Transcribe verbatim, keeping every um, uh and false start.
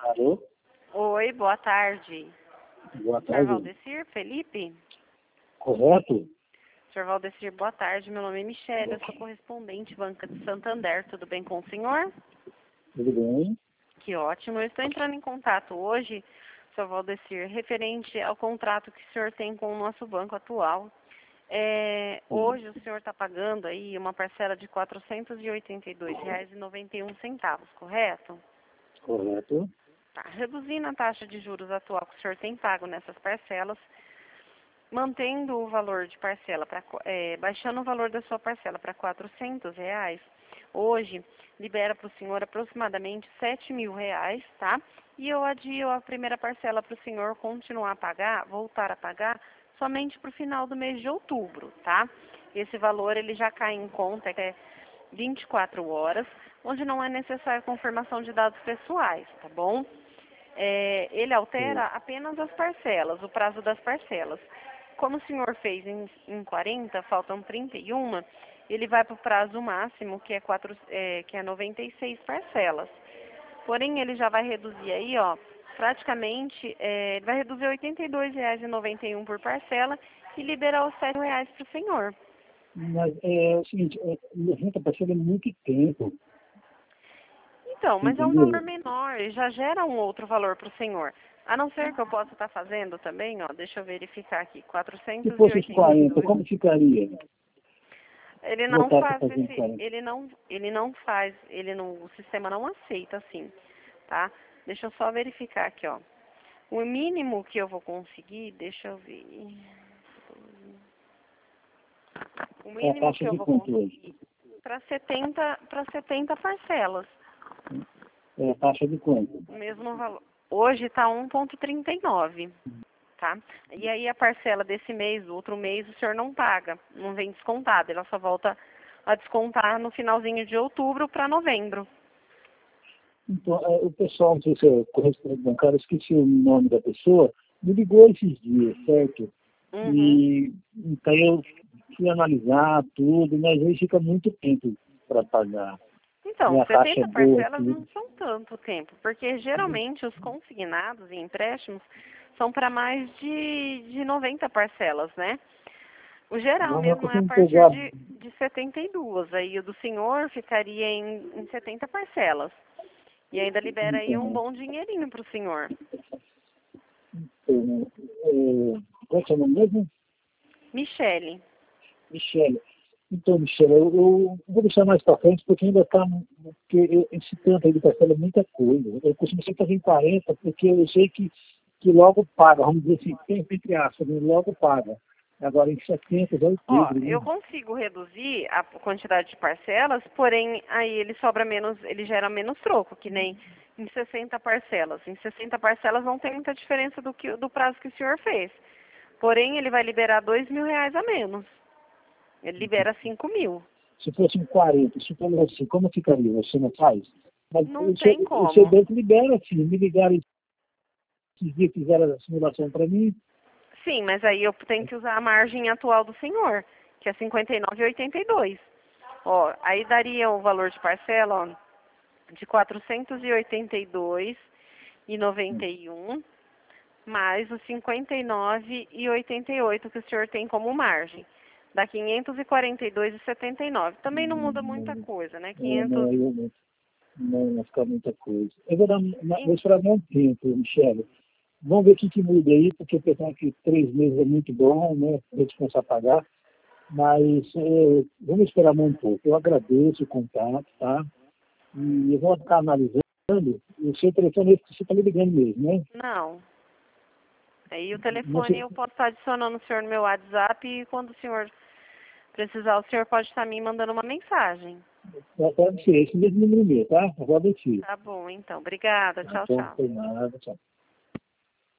Alô? Oi, boa tarde. Boa senhor tarde. Valdecir, Felipe? Correto? senhor Valdecir, boa tarde. Meu nome é Michele, eu sou correspondente Banca de Santander. Tudo bem com o senhor? Tudo bem? Que ótimo. Eu estou entrando em contato hoje, senhor Valdecir, referente ao contrato que o senhor tem com o nosso banco atual. É, hoje o senhor está pagando aí uma parcela de quatrocentos e oitenta e dois reais e noventa e um centavos, correto? Correto. Tá. Reduzindo a taxa de juros atual que o senhor tem pago nessas parcelas, mantendo o valor de parcela, pra, é, baixando o valor da sua parcela para quatrocentos reais, hoje libera para o senhor aproximadamente sete mil reais, tá? E eu adio a primeira parcela para o senhor continuar a pagar, voltar a pagar, somente para o final do mês de outubro, tá? Esse valor ele já cai em conta até vinte e quatro horas, onde não é necessária confirmação de dados pessoais, tá bom? É, ele altera Sim. apenas as parcelas, o prazo das parcelas. Como o senhor fez em, em quarenta, faltam trinta e um, ele vai para o prazo máximo, que é, quatro, é, que é noventa e seis parcelas. Porém, ele já vai reduzir aí, ó, praticamente, é, ele vai reduzir oitenta e dois reais e noventa e um por parcela e liberar os sete reais para o senhor. Mas é o seguinte, é, noventa parcela é muito tempo, Então, mas é um valor entendeu? menor e já gera um outro valor para o senhor. A não ser que eu possa estar fazendo também, ó, deixa eu verificar aqui, Se quatrocentos e fosse os oitenta e quarenta, dois. como ficaria? Ele não Voltar para faz fazer em esse, quarenta. ele não, ele não faz, ele não, o sistema não aceita assim, tá? Deixa eu só verificar aqui, ó. O mínimo que eu vou conseguir, deixa eu ver. O É a mínimo taxa que eu de vou quanto hoje? conseguir para setenta, para setenta parcelas, É a taxa de quanto? o mesmo valor. Hoje está um ponto trinta e nove. Tá? E aí a parcela desse mês, do outro mês, o senhor não paga, não vem descontada, ela só volta a descontar no finalzinho de outubro para novembro. Então, é, o pessoal, não sei se é correspondente bancário, esqueci o nome da pessoa, me ligou esses dias, certo? Uhum. E então eu fui analisar tudo, mas aí fica muito tempo para pagar. Então, Minha taxa é setenta boa parcelas aqui. não são tanto tempo, porque geralmente os consignados em empréstimos são para mais de, de noventa parcelas, né? O geral Não, não mesmo é a consigo partir pegar. de, de setenta e duas, aí o do senhor ficaria em, em setenta parcelas. E ainda libera aí um Então, bom dinheirinho para o senhor. então, é, qual é o seu nome mesmo? Michele. Michele. Então, Michele, eu, eu vou deixar mais para frente, porque ainda está. Porque eu- esse tanto aí de parcela é muita coisa. Eu costumo sempre fazer em quarenta, porque eu sei que, que logo paga, vamos dizer assim, tempo entre aspas, né? Logo paga. Agora em setenta já é Ó, outubro, eu né? consigo reduzir a quantidade de parcelas, porém aí ele sobra menos, ele gera menos troco, que nem em sessenta parcelas. Em sessenta parcelas não tem muita diferença do, que, do prazo que o senhor fez. Porém, ele vai liberar dois mil reais a menos. Ele libera cinco mil. Se fosse em quarenta, se for assim, como ficaria? Você não faz? Mas Não o seu, tem o seu como. banco libera, sim. Me ligaram esses dias, fizeram a simulação para mim. Sim, mas aí eu tenho que usar a margem atual do senhor, que é cinquenta e nove vírgula oitenta e dois. Ó, aí daria o valor de parcela, ó, de quatrocentos e oitenta e dois e noventa e um, mais os cinquenta e nove e oitenta e oito que o senhor tem como margem. Dá quinhentos e quarenta e dois e setenta e nove. Também não muda muita Não, coisa, né? é, quinhentos. não, eu não, não, não fica muita coisa. Eu vou, dar, uma- vou e- esperar mais um tempo, Michele. Vamos ver o que, que muda aí, porque eu pensava que três meses é muito bom, né? A gente começar a pagar. Mas é, vamos esperar mais um pouco. Eu agradeço o contato, tá? E eu vou estar analisando. O seu telefone é esse que você está me ligando mesmo, né? Não. Aí o Não telefone sei, eu posso estar adicionando o senhor no meu WhatsApp e quando o senhor precisar, o senhor pode estar me mandando uma mensagem. pode ser esse mesmo número meu, tá? Eu vou agradecer. Tá bom, então. Obrigada. Tchau, Então, não tchau. tem nada, tchau.